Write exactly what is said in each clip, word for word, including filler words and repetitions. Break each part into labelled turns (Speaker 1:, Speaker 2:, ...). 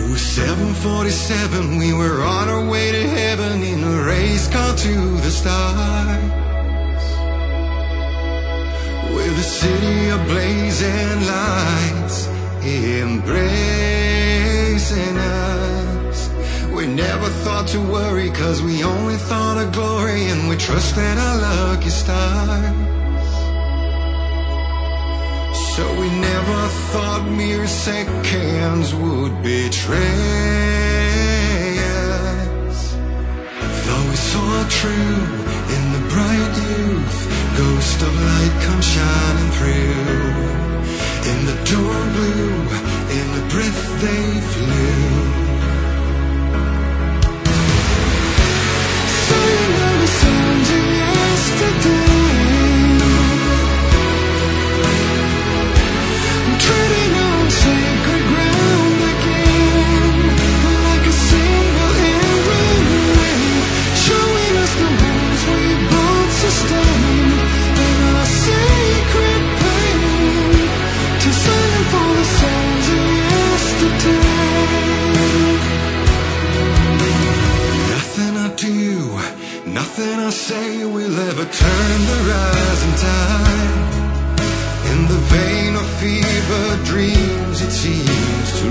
Speaker 1: seven forty-seven, we were on our way to heaven in a race car to the stars, with the city ablaze and lights embracing us. We never thought to worry, cause we only thought of glory, and we trusted our lucky stars. So we never thought mere seconds would betray us. Though we saw true in the bright youth, ghost of light come shining through. In the dawn blue, in the breath they flew. Singing all the songs of yesterday, treading on sacred ground again, like a single ending wave, showing us the wounds we both sustained, and our sacred pain, too silent for the songs of yesterday. Nothing I do, nothing I say will ever turn the rising tide. In the vein of fever dreams, it seems to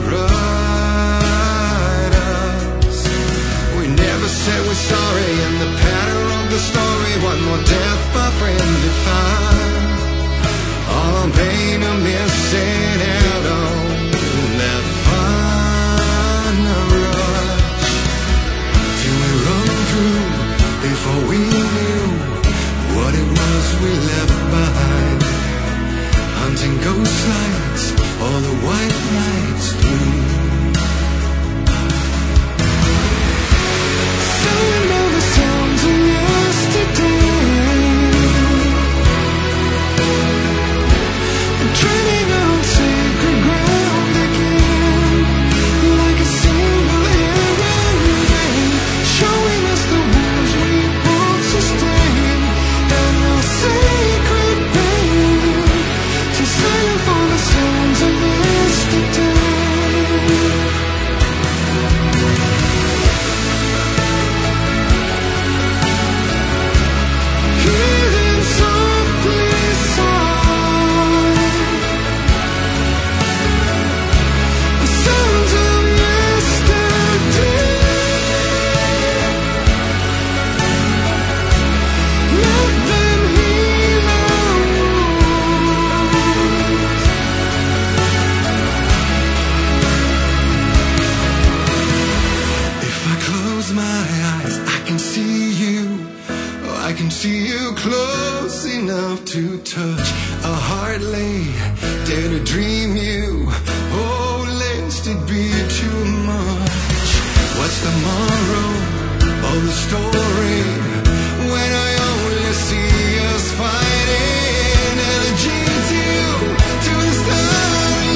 Speaker 1: ride us. We never said we're sorry, and the pattern of the story, one more death, my friend, defined. All our pain of missing out on that final rush, till we run through before we knew what it was we left behind. Hunting ghost lights, all the white nights through. Singing all the songs of yesterday, and treading on sacred ground again, like a single errand vein, showing us the wounds we both sustained, and our sacred pain, silent for the songs of yesterday. Healing softly sigh, the sounds of yesterday. Let them heal our wounds. If I close my eyes, I can see you. Oh, I can see you close enough to touch. A heart lay dead to dream you. Oh, lest it be too much. What's tomorrow? Oh, the story, when I only see us fighting, elegies you to the starry